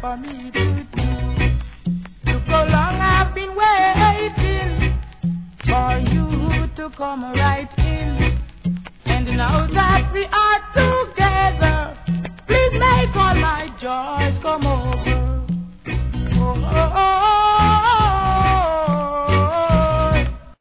for me to do. Look how long I've been waiting for you to come right in.